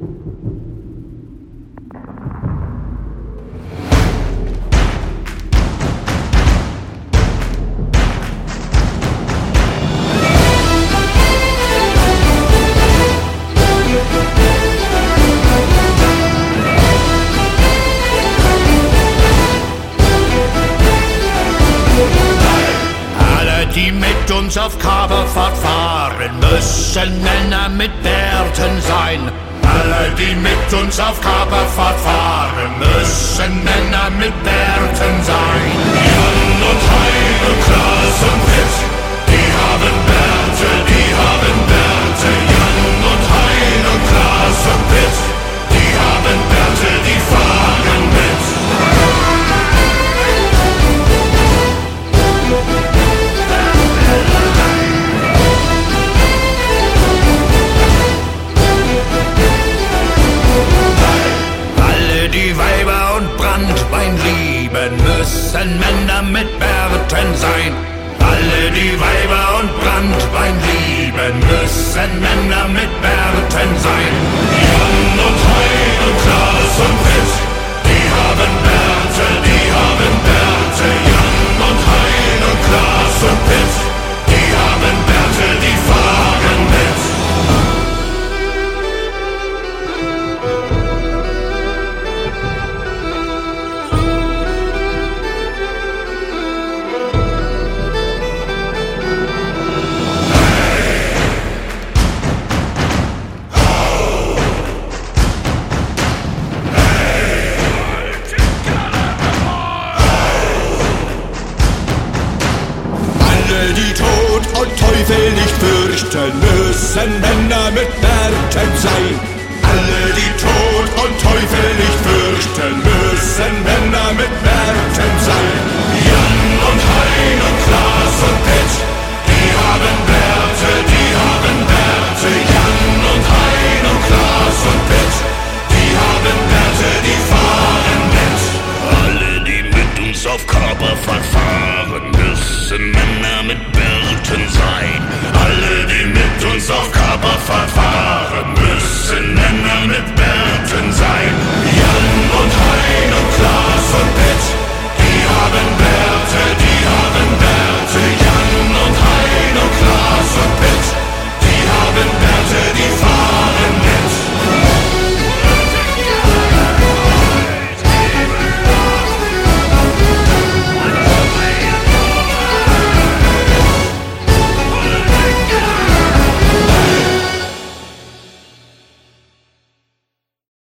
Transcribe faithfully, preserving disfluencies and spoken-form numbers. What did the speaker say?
Die mit uns auf Kaperfahrt fahren, müssen Männer mit Bärten sein. Alle, die mit uns auf Kaperfahrt fahren, müssen Männer mit Bärten sein. Jan und Hein und Klaas und Pitt, die haben Bärte, die haben Bärte. Jan und Hein und Klaas und Pitt, die haben Bärte, die fahren mit. Die Weiber und Branntwein lieben, müssen Männer mit Bärten sein. Alle, die Weiber und Branntwein lieben, müssen Männer mit Bärten sein. Jan und Hein und Klaas und Pitt, die haben Bärte, die haben Bärte. Jan und Hein und Klaas und Pitt, die haben Bärte, die fahren mit. Die Tod und Teufel nicht fürchten, müssen Männer mit Bärten sein. Alle, die Tod und Teufel nicht fürchten, müssen Männer mit Bärten sein. Jan und Hein und Klaas und Pitt, die haben